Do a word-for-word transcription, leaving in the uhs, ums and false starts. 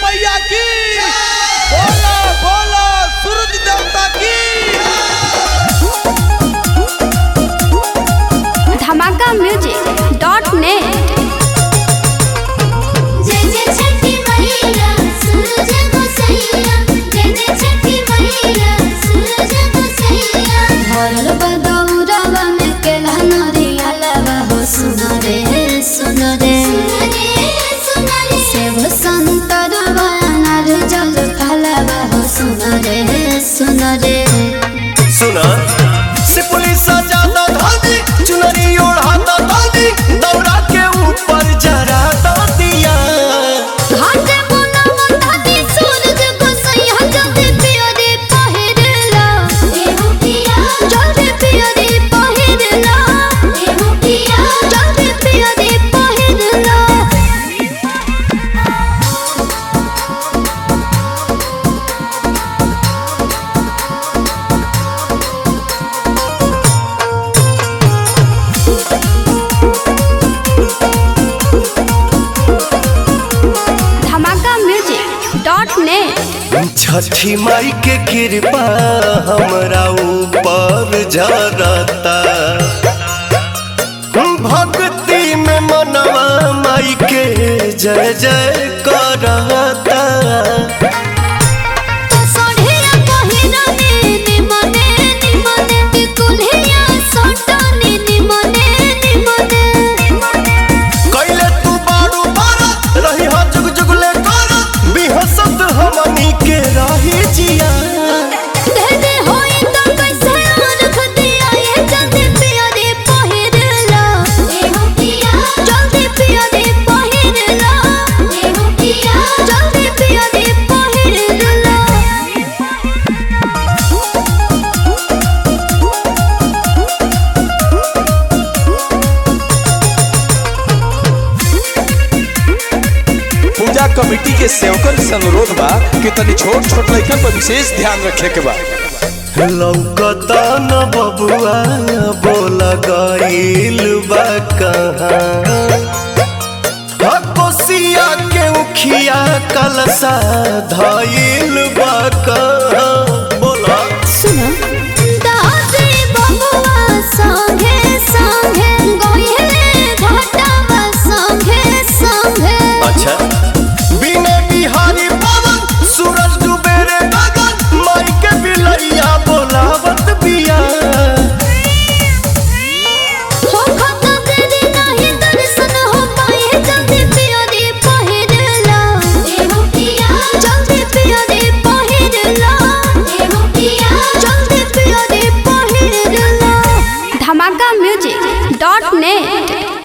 मैया की बोलो बोलो सूरज देवता की। धमाका म्यूजिक डॉट नेट। जय जय छठी मैया सूरज को सैया, जय जय छठी मैया सूरज को सैया। भरल बदौरवा में केला नरिया लवा हो, सुनो रे सुनो रे सुनो रे सेव संतरवा अनार जल फलवा हो, सुनो रे सुनो रे। सुना से पुलिस ज्यादा धादी चुनरी ओढ़ाता दादी दौड़ा के ऊपर जरा दिया। घाटे बुना दादी सूरज को सैया, जल्दी पियरे पहिरला एहु पिया, जल्दी पियरे पहिरला एहु पिया, जल्दी पियरे पहिरला। धमाका म्यूजिक डॉट नेट। छठी माई के कृपा हमरा ऊपर जरता, भक्ति में मनवा माई के जय जय करता। तो सोढ़िया पहिरने निमने निमने, कुल्हिया सोटने निमने निमने। कैले तू बारू बारा रही हा जुग जुगले करा, बिहसत हमनी के रही जिया। दे दे होई तो कैसे रख दिया, ये जल्दी पियरे पहिरला एहु पिया, जल्दी पियरे पहिरला एहु पिया, जल्दी पियरे पहिरला। पूजा कमेटी के सेवकन से अनुरोध बा कि तनी छोट छोट लइकन पर विशेष ध्यान रखे के बा। लौकता न बबुआ बोल गईल बा कहाँ, कोसिया के उखिया कलसा धईल बा कहाँ। बोला सुनो दादी बबुआ संगे संगे गोइले घाटावा संगे संगे। अच्छा बिना बिहारी पवन सूरज डूबे रे गगन, माई के बिलैया बोलावत बिया। हो खता तेरी नहीं दर्शन हो पाए, जल्दी पियरे पहिरला एहु पिया, जल्दी पियरे पहिरला एहु पिया, जल्दी पियरे पहिरला। धमाका म्यूजिक डॉट नेट।